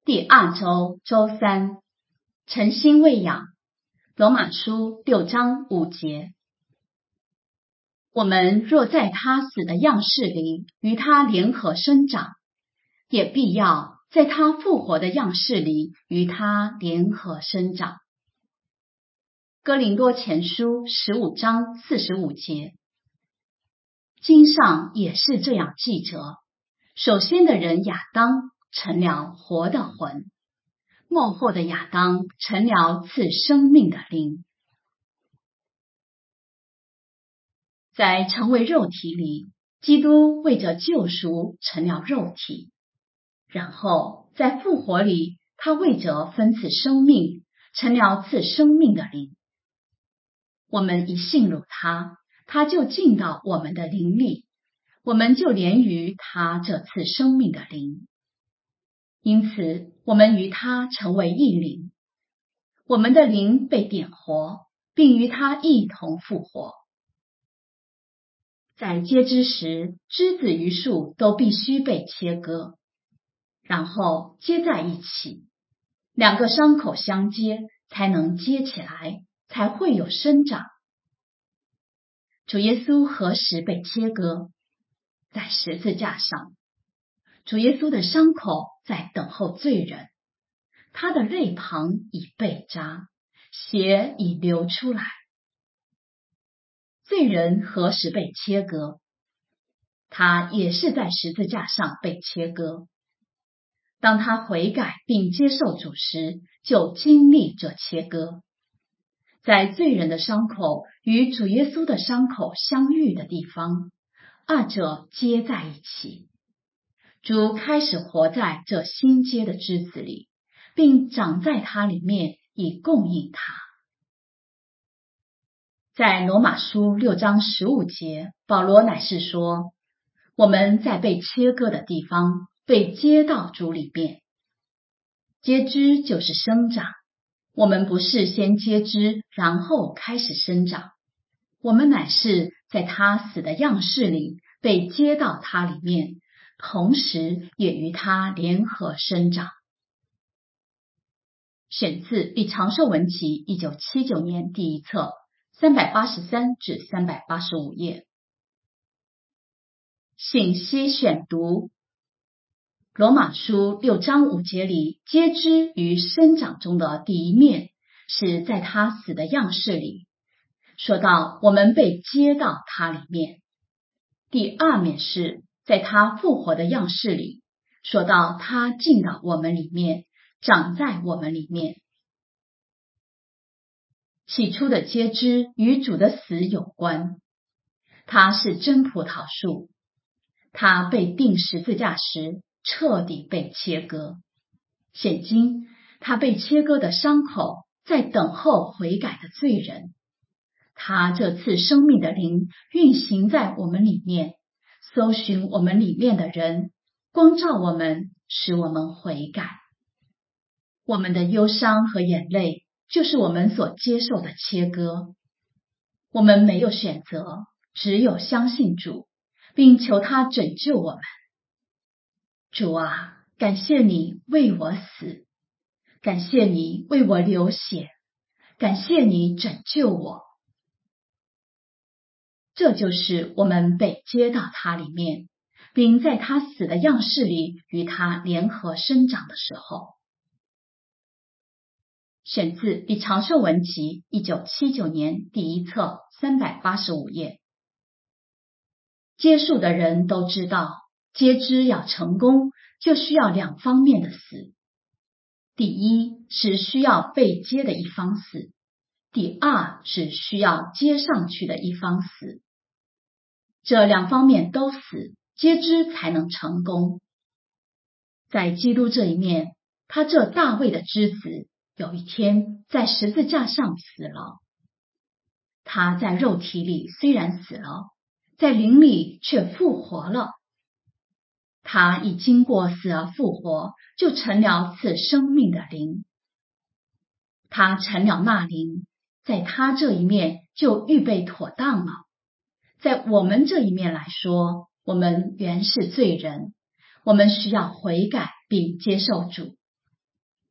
第2周周3，诚心喂养。罗马书6章5节。我们若在他死的样式里与他联合生长，也必要在他复活的样式里与他联合生长。哥林多前书15章45节。经上也是这样记着，首先的人亚当成了活的魂，末后的亚当成了赐生命的灵。在成为肉体里，基督为着救赎成了肉体，然后在复活里，他为着分赐生命成了赐生命的灵。我们一信入他，他就进到我们的灵里，我们就连于他这赐生命的灵。因此我们与他成为一灵，我们的灵被点活，并与他一同复活。在接枝时，枝子与树都必须被切割，然后接在一起，两个伤口相接，才能接起来，才会有生长。主耶稣何时被切割？在十字架上。主耶稣的伤口在等候罪人，他的肋旁已被扎，血已流出来。罪人何时被切割？他也是在十字架上被切割。当他悔改并接受主时，就经历这切割。在罪人的伤口与主耶稣的伤口相遇的地方，二者接在一起。主开始活在这新接的枝子里，并长在它里面，以供应它。在罗马书6章15节，保罗乃是说，我们在被切割的地方被接到主里面。接枝就是生长，我们不是先接枝然后开始生长，我们乃是在他死的样式里被接到他里面，同时也与他联合生长。选自《必长寿文集》1979年第1册383至385页。信息选读。罗马书6章5节里，接枝与生长中的第一面是在他死的样式里，说到我们被接到他里面。第二面是在他复活的样式里，说到他进到我们里面，长在我们里面。起初的接枝与主的死有关，他是真葡萄树，他被钉十字架时彻底被切割。现今他被切割的伤口在等候悔改的罪人，他这次生命的灵运行在我们里面，搜寻我们里面的人，光照我们，使我们悔改。我们的忧伤和眼泪就是我们所接受的切割。我们没有选择，只有相信主，并求他拯救我们。主啊，感谢你为我死，感谢你为我流血，感谢你拯救我。这就是我们被接到他里面，并在他死的样式里与他联合生长的时候。选自《必长寿文集》1979年第1册385页。接触的人都知道，接枝要成功，就需要两方面的死。第一是需要被接的一方死，第二是需要接上去的一方死。这两方面都死，接枝才能成功。在基督这一面，他这大卫的枝子有一天在十字架上死了。他在肉体里虽然死了，在灵里却复活了。他一经过死而复活，就成了赐生命的灵。他成了那灵，在他这一面就预备妥当了。在我们这一面来说，我们原是罪人，我们需要悔改并接受主。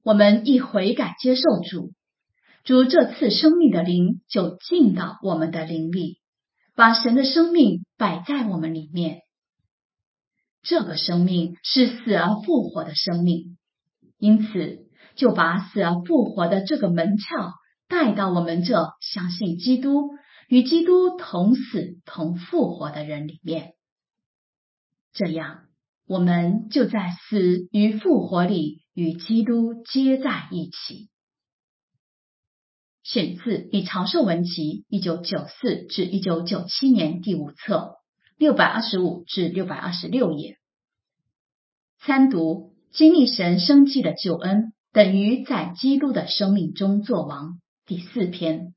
我们一悔改接受主，主这次生命的灵就进到我们的灵里，把神的生命摆在我们里面。这个生命是死而复活的生命，因此就把死而复活的这个门窍带到我们这相信基督与基督同死同复活的人里面。这样我们就在死与复活里与基督接在一起。选自以长寿文集1994至1997年第5册625至626页。参读经历神生机的救恩等于在基督的生命中作王第4篇。